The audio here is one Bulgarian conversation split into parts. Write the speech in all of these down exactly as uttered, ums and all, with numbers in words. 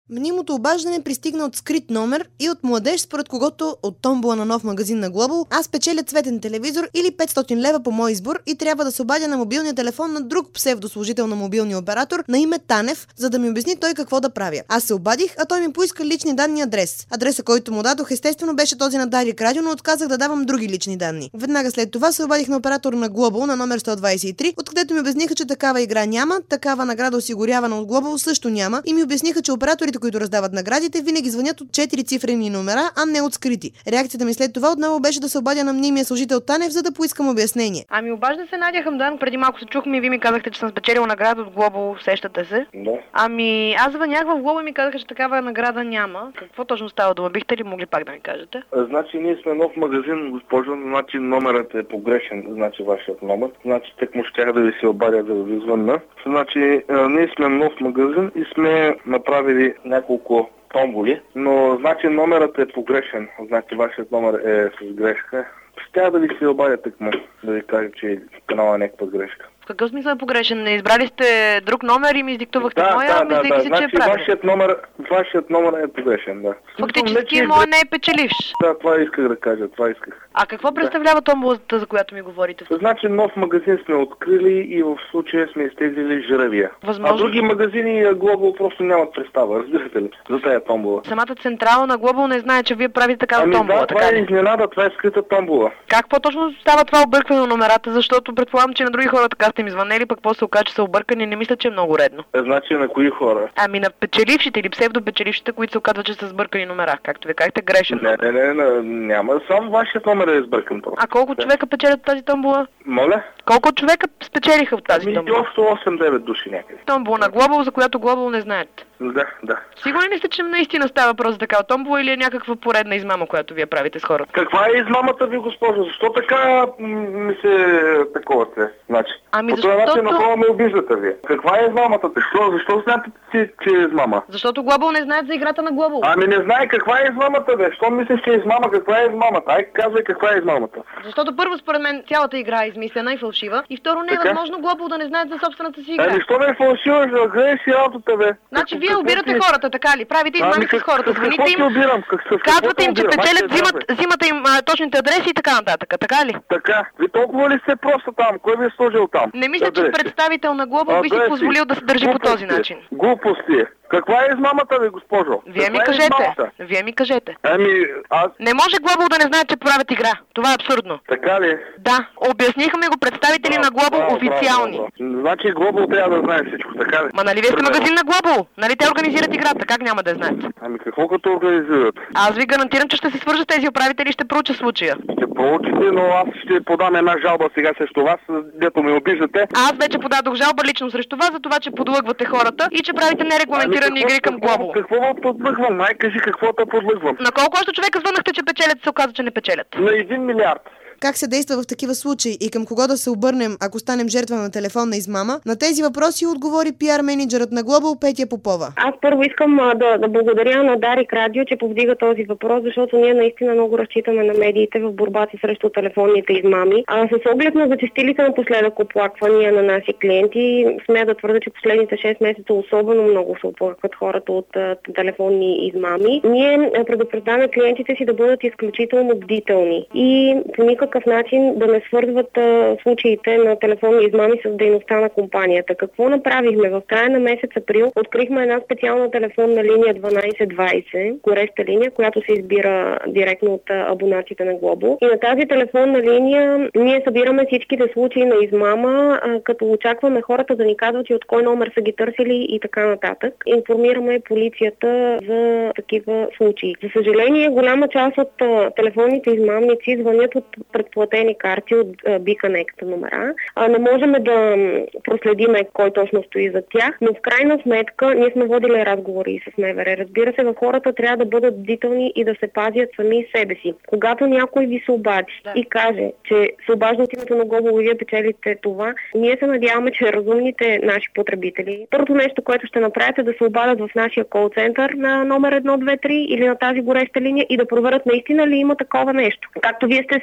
Мнимото обаждане пристигна от скрит номер и от младеж, според когото от томбола на нов магазин на Global аз печеля цветен телевизор или петстотин лева по мой избор и трябва да се обадя на мобилния телефон на друг псевдослужител на мобилния оператор на име Танев, за да ми обясни той какво да правя. Аз се обадих, а той ми поиска лични данни и адрес. Адреса, който му дадох, естествено беше този на Дарик Радио, но отказах да давам други лични данни. Веднага след това се обадих на оператор на Global на номер сто двадесет и три, откъдето ми обясниха, че такава игра няма, такава награда осигурявана от Global също няма и ми обясниха, че операторите, които раздават наградите, винаги звънят от четири цифрени номера, а не от скрити. Реакцията ми след това отново беше да се обадя на мнимия служител Танев, за да поискам обяснение. Ами обажда се Надя Хамдан, преди малко се чухме и ви ми казахте, че съм спечелила награда от Global, сещате се? Да. Ами аз звънях в Global и ми казаха, че такава награда няма. Какво точно става дума? Бихте ли могли пак да ми кажете? Значи ние сме нов магазин, госпожо, значи номерът е погрешен, значи вашият номер. Значи тък му щях да ви се обадя да ви звънна. Значи ние сме нов магазин и сме направили няколко томболи, но значи номерът е погрешен, значи вашият номер е с грешка. Щях да ви се обадя тъкмо, да ви кажа, че канала е някаква грешка. В какъв смисъл е погрешен? Не избрали сте друг номер и ми издиктувахте да, моя, да, мислейки да, да. се, Значи, че е правилен. Вашият номер, вашият номер е погрешен, да. Фактически моя не е печеливш. Да, това исках да кажа, това исках. А какво представлява томболата, за която ми говорите? Значи нов магазин сме открили и в случая сме изтеглили жребия. Възможно. А други магазини Global просто нямат представа, разбирате ли, за тая томбола. Самата централа на Global не знае, че вие правите такава ами, томбола, да, така това ли? е изненада, това е скрита томбола. Как по-точно става това объркване на номерата, защото предполагам, че на други хора така сте ми звънели, пък после се окаже, че са объркани, не мисля, че е много редно. Е, значи на кои хора? Ами на печелившите или псевдопечелившите, които се оказват, че са сбъркани номера, както ви казахте, грешен. Не, не, не, не, няма, само вашият номер е сбъркан. А колко да. човека печелят тази томбола? Моля? Колко човека спечелиха от тази ами, томбола? общо осем-девет души някъде. Томбола на Global, за която Global не знаете. Да, да. Сигурни ли сте, че наистина става въпрос за такава томбола или е някаква поредна измама, която вие правите с хората? Каква е измамата ви, госпожо? Защо така ми се таковате? Значи, ами по защото... това начин направо ме обиждате ви. Каква е измамата? Защо, защо знаете, че, че е измама? Защото Global не знаят за играта на Global. Ами не знае каква е измамата, бе. Що мислиш, че е измама? Каква е измамата? Ай, казвай каква е измамата. Защото първо, според мен, цялата игра е измислена и фалшива. И второ, не е така? възможно Global да не знаят за собствената си игра. Ами що ме е фалшива, за гледай си работата, бе. Значи Как, вие обирате ти... хората, така ли? Правите измами ами, с хората, звъните им, обирам? Как, с, казвате им, че обирам? печелят, взимат, взимате им а, точните адреси и така нататък, така ли? Така. Ви толкова ли сте просто там? Кой ви е сложил там? Не мисля, адреси. Че представител на Global би си позволил да се държи глупости. По този начин. Глупости. Каква е измамата ви, госпожо? Вие Каква ми е кажете. Измамата? Вие ми кажете. Ами, аз... Не може Global да не знае, че правят игра. Това е абсурдно. Така ли? Да. Обясниха ми го представители браво, на Global браво, официални. Браво, браво. Значи Global трябва да знае всичко, така ли? Ма нали вие сте магазин на Global? Нали те организират играта? Как няма да знаят? Ами какво като организират? Аз ви гарантирам, че ще се свържа с тези управители и ще проуча случая. Ще проучите, но аз ще подам една жалба сега срещу вас, дето ме обиждате. Аз вече подадох жалба лично срещу вас за това, че подлъгвате хората и че правите нерегламентирани ами, игри към Global. Какво да подлъгвам? Май кажи какво да подлъгвам. На колко още човека звънахте, че печелят, се оказа, че не печелят? На един милиард. Как се действа в такива случаи и към кого да се обърнем, ако станем жертва на телефонна измама? На тези въпроси отговори пиар менеджерът на Global Петя Попова. Аз първо искам а, да, да благодаря на Дарик Радио, че повдига този въпрос, защото ние наистина много разчитаме на медиите в борбата срещу телефонните измами. А с оглед на зачестилите напоследък оплаквания на наши клиенти, смея да твърда, че последните шест месеца особено много се оплакват хората от а, телефонни измами. Ние предупреждаваме клиентите си да бъдат изключително бдителни и по никакъв начин да не свързват а, случаите на телефонни измами с дейността на компанията. Какво направихме? В края на месец април открихме една специална телефонна линия дванайсет двайсет, гореща линия, която се избира директно от а, абонатите на Global. И на тази телефонна линия ние събираме всичките случаи на измама, а, като очакваме хората да ни казват и от кой номер са ги търсили и така нататък. Информираме полицията за такива случаи. За съжаление, голяма част от а, телефонните измамници звънят от предплатени карти от B-Connect номера. А, не можем да проследиме кой точно стои за тях, но в крайна сметка ние сме водили разговори с МВР. Разбира се, в хората трябва да бъдат бдителни и да се пазят сами себе си. Когато някой ви се обади да. и каже, че се обажда от името на Global и вие печелите това, ние се надяваме, че разумните наши потребители, първото нещо, което ще направят е да се обадят в нашия кол-център на номер едно две три или на тази гореща линия и да проверят наистина ли има такова нещо. Както вие сте направили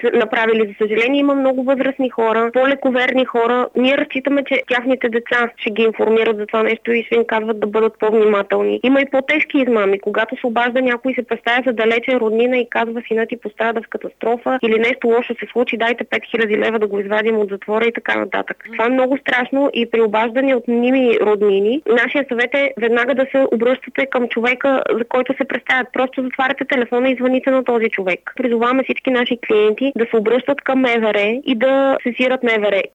направили. За съжаление има много възрастни хора, по-лековерни хора. Ние разчитаме, че тяхните деца ще ги информират за това нещо и ще им казват да бъдат по-внимателни. Има и по-тежки измами, когато се обажда някой и се представя за далечен роднина и казва сина ти поставя в катастрофа или нещо лошо се случи, дайте пет хиляди лева да го извадим от затвора и така нататък. Това е много страшно и при обаждане от мними роднини. Нашия съвет е веднага да се обръщате към човека, за който се представят. Просто затваряте телефона и звъните на този човек. Призоваваме всички наши клиенти да се обръщат към МВР и да сезират МВР.